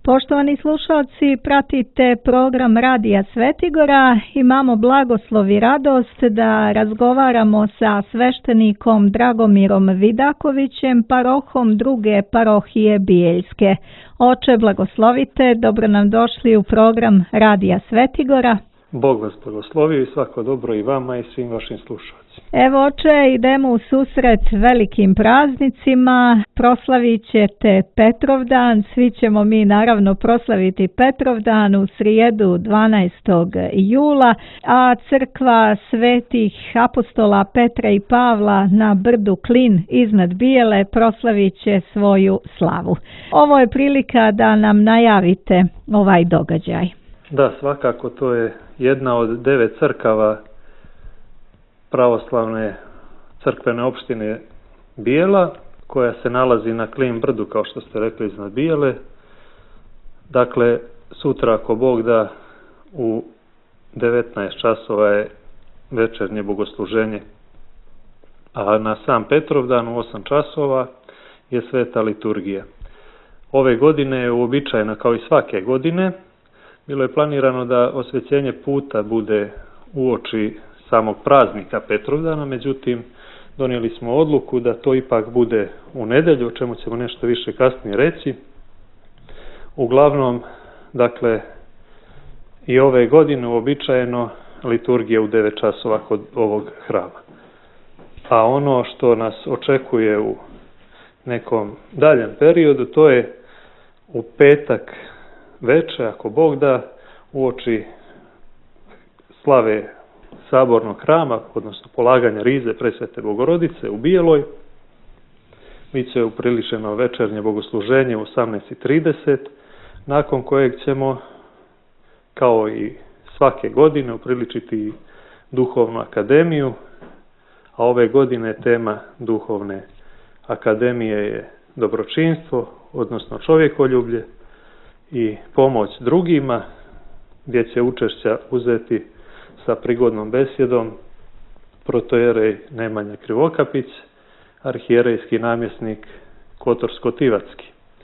Poštovani slušalci, pratite program Radija Svetigora. Imamo blagoslov i radost da razgovaramo sa sveštenikom Dragomirom Vidakovićem, parohom druge parohije Bijeljske. Oče, blagoslovite, dobro nam došli u program Radija Svetigora. Bog vas blagoslovio i svako dobro i vama i svim vašim slušalcima. Evo, oče, idemo u susret velikim praznicima, proslavit ćete Petrovdan, svi ćemo mi naravno proslaviti Petrovdan u srijedu 12. jula, a crkva svetih apostola Petra i Pavla na brdu Klin iznad Bijele proslavit će svoju slavu. Ovo je prilika da nam najavite ovaj događaj. Da, svakako to je jedna od 9 crkava pravoslavne crkvene opštine Bijela, koja se nalazi na Klin brdu, kao što ste rekli, iznad Bijele. Dakle, sutra, ako Bog da, u 19 časova je večernje bogosluženje, a na sam Petrovdan u 8 časova je sveta liturgija. Ove godine je uobičajeno, kao i svake godine, bilo je planirano da osvećenje puta bude uoči samog praznika Petrovdana, međutim donijeli smo odluku da to ipak bude u nedjelju, o čemu ćemo nešto više kasnije reći. Uglavnom, dakle, i ove godine uobičajeno liturgija u 9 časova kod ovog hrama. A ono što nas očekuje u nekom daljem periodu, to je u petak večer, ako Bog da, uoči slave sabornog hrama, odnosno polaganja rize Presvete Bogorodice u Bijeloj, bit će upriličeno večernje bogosluženje u 18:30, nakon kojeg ćemo, kao i svake godine, upriličiti duhovnu akademiju, a ove godine tema duhovne akademije je dobročinstvo, odnosno čovjekoljublje i pomoć drugima, gdje će učešća uzeti sa prigodnom besjedom protojerej Nemanja Krivokapić, arhijerejski namjesnik Kotorsko-Tivatski.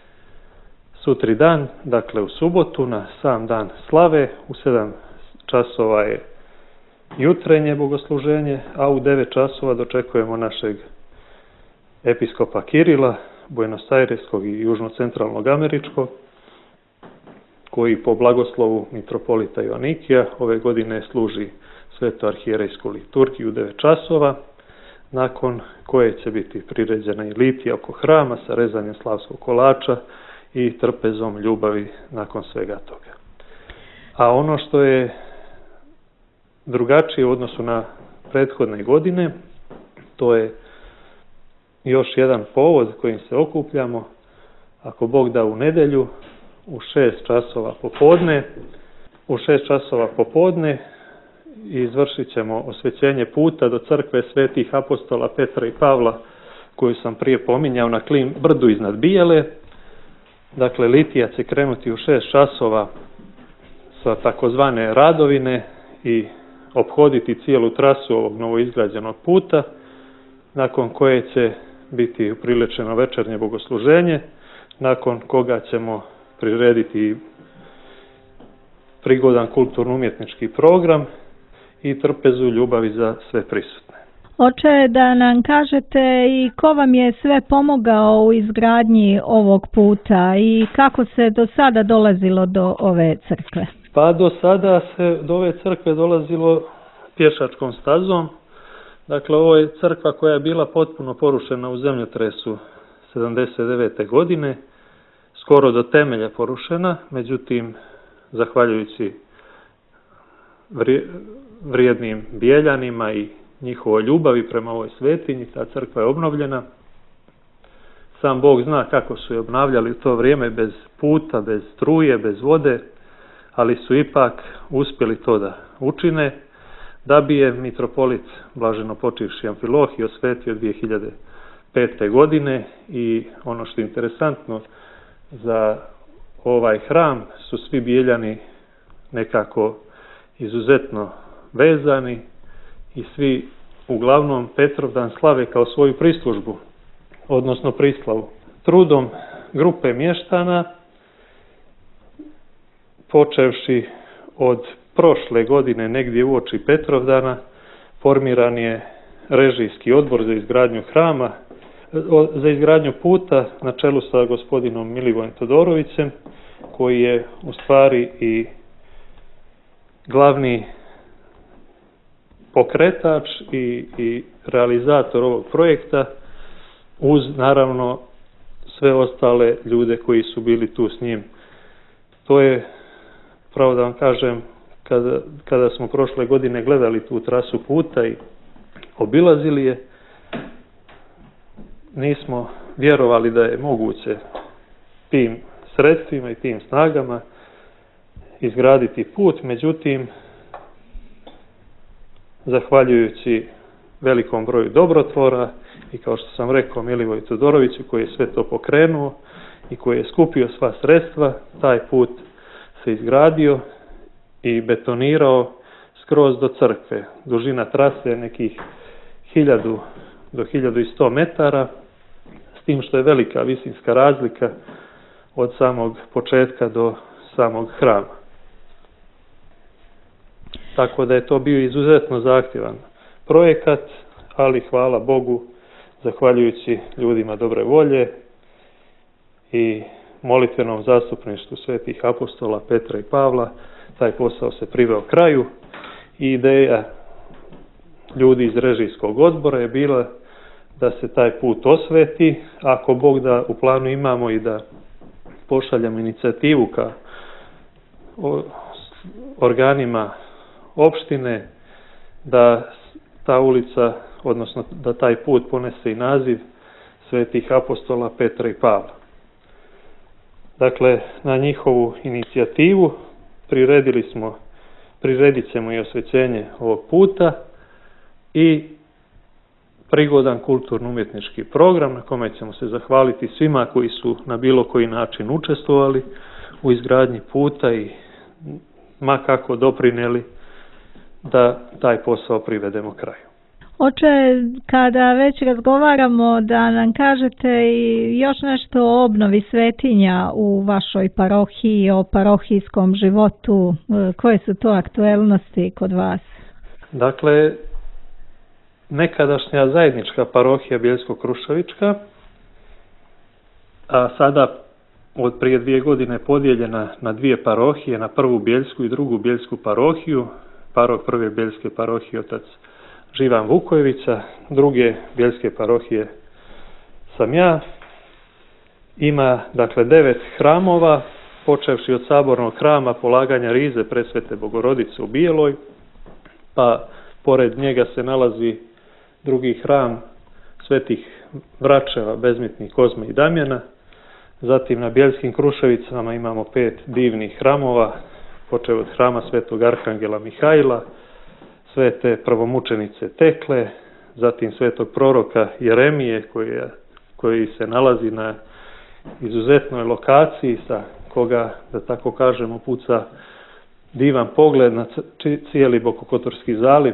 Sutri dan, dakle u subotu, na sam dan slave, u 7 časova je jutrenje bogosluženje, a u 9 časova dočekujemo našeg episkopa Kirila, Buenos-Aireskog i južno-centralnog američkog, koji po blagoslovu mitropolita Joanikija ove godine služi svetu arhijerejsku liturgiju u 9 časova, nakon koje će biti priređena i litija oko hrama sa rezanjem slavskog kolača i trpezom ljubavi nakon svega toga. A ono što je drugačije u odnosu na prethodne godine, to je još jedan povod kojim se okupljamo, ako Bog da, u nedjelju, u 6 časova popodne. U 6 časova popodne izvršit ćemo osvećenje puta do crkve svetih apostola Petra i Pavla, koju sam prije pominjao, na Klin brdu iznad Bijele. Dakle, litija će krenuti u 6 časova sa takozvane Radovine i ophoditi cijelu trasu ovog novoizgrađenog puta, nakon koje će biti upriličeno večernje bogosluženje, nakon koga ćemo prirediti prigodan kulturno-umjetnički program i trpezu ljubavi za sve prisutne. Oče, da nam kažete i ko vam je sve pomogao u izgradnji ovog puta i kako se do sada dolazilo do ove crkve? Pa do sada se do ove crkve dolazilo pješačkom stazom. Dakle, ovo je crkva koja je bila potpuno porušena u zemljotresu 79. godine, skoro do temelja porušena, međutim, zahvaljujući vrijednim Bijeljanima i njihovoj ljubavi prema ovoj svetinji, ta crkva je obnovljena. Sam Bog zna kako su je obnavljali u to vrijeme, bez puta, bez struje, bez vode, ali su ipak uspjeli to da učine, da bi je mitropolit blaženo počivši Amfilohij osvetio 2005. godine. I ono što je interesantno, za ovaj hram su svi Bijeljani nekako izuzetno vezani i svi uglavnom Petrovdan slave kao svoju prislužbu, odnosno prislavu. Trudom grupe mještana počevši od prošle godine, negdje uoči Petrovdana, formiran je režijski odbor za izgradnju hrama, za izgradnju puta na čelu sa gospodinom Milivojem Todorovicem, koji je u stvari i glavni pokretač i realizator ovog projekta, uz naravno sve ostale ljude koji su bili tu s njim. To je, pravo da vam kažem, kada smo prošle godine gledali tu trasu puta i obilazili je, nismo vjerovali da je moguće tim sredstvima i tim snagama izgraditi put, međutim, zahvaljujući velikom broju dobrotvora i, kao što sam rekao, Milivoju Todoroviću koji je sve to pokrenuo i koji je skupio sva sredstva, taj put se izgradio i betonirao skroz do crkve. Dužina trase je nekih 1000 do 1100 metara, s tim što je velika visinska razlika od samog početka do samog hrama. Tako da je to bio izuzetno zahtjevan projekat, ali hvala Bogu, zahvaljujući ljudima dobre volje i molitvenom zastupništvu svetih apostola Petra i Pavla, taj posao se priveo kraju i ideja ljudi iz režijskog odbora je bila da se taj put osveti. Ako Bog da, u planu imamo i da pošaljemo inicijativu ka organima opštine da ta ulica, odnosno da taj put ponese i naziv svetih apostola Petra i Pavla. Dakle, na njihovu inicijativu priredit ćemo i osvećenje ovog puta i prigodan kulturno-umjetnički program na kome ćemo se zahvaliti svima koji su na bilo koji način učestvovali u izgradnji puta i ma kako doprinijeli da taj posao privedemo kraju. Oče, kada već razgovaramo, da nam kažete i još nešto o obnovi svetinja u vašoj parohiji, o parohijskom životu, koje su to aktuelnosti kod vas? Dakle, nekadašnja zajednička parohija Bijeljsko-Kruševička, a sada od prije 2 godine podijeljena na 2 parohije, na prvu Bijeljsku i drugu Bijeljsku parohiju. Parok prve Bijeljske parohije otac Živan Vukojevića, druge Bijeljske parohije sam ja. Ima dakle 9 hramova, počevši od sabornog hrama polaganja rize Presvete Bogorodice u Bijeloj, pa pored njega se nalazi drugi hram svetih vračeva Bezmitnih Kozme i Damjana. Zatim na Bijeljskim Kruševicama imamo 5 divnih hramova, počev od hrama svetog Arhangela Mihajla, svete prvomučenice Tekle, zatim svetog proroka Jeremije koji se nalazi na izuzetnoj lokaciji sa koga, da tako kažemo, puca divan pogled na cijeli Bokokotorski zaliv.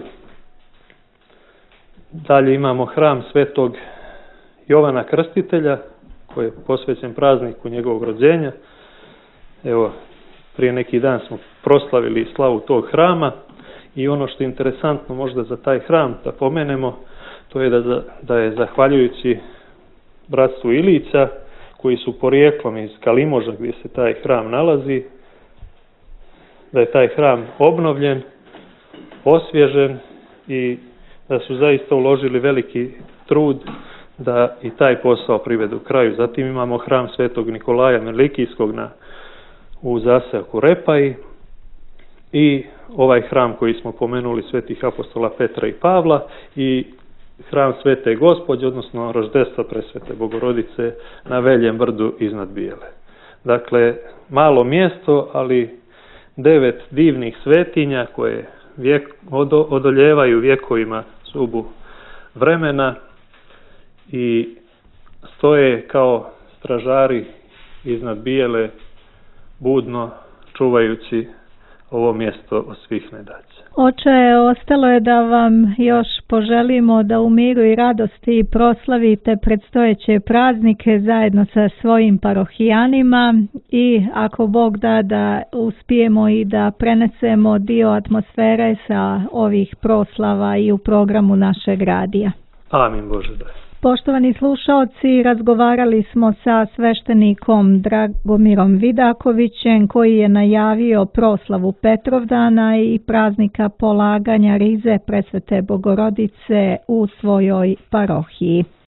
Dalje imamo hram svetog Jovana Krstitelja koji je posvećen prazniku njegovog rođenja. Evo, prije neki dan smo proslavili slavu tog hrama i ono što je interesantno možda za taj hram da pomenemo, to je da je zahvaljujući bratstvu Ilića, koji su porijeklom iz Kalimoža gdje se taj hram nalazi, da je taj hram obnovljen, osvježen i da su zaista uložili veliki trud da i taj posao privedu kraju. Zatim imamo hram svetog Nikolaja Merlikijskog u zaseoku Repaji i ovaj hram koji smo pomenuli svetih apostola Petra i Pavla i hram Svete Gospođe, odnosno roždestva Presvete Bogorodice na Veljem brdu iznad Bijele. Dakle, malo mjesto, ali 9 divnih svetinja koje odoljevaju vjekovima zubu vremena i stoje kao stražari iznad Bijele, budno čuvajući ovo mjesto od svih nedaća. Oče, ostalo je da vam još poželimo da u miru i radosti proslavite predstojeće praznike zajedno sa svojim parohijanima i ako Bog da uspijemo i da prenesemo dio atmosfere sa ovih proslava i u programu našeg radija. Amin Bože daj. Poštovani slušaoci, razgovarali smo sa sveštenikom Dragomirom Vidakovićem koji je najavio proslavu Petrovdana i praznika polaganja rize Presvete Bogorodice u svojoj parohiji.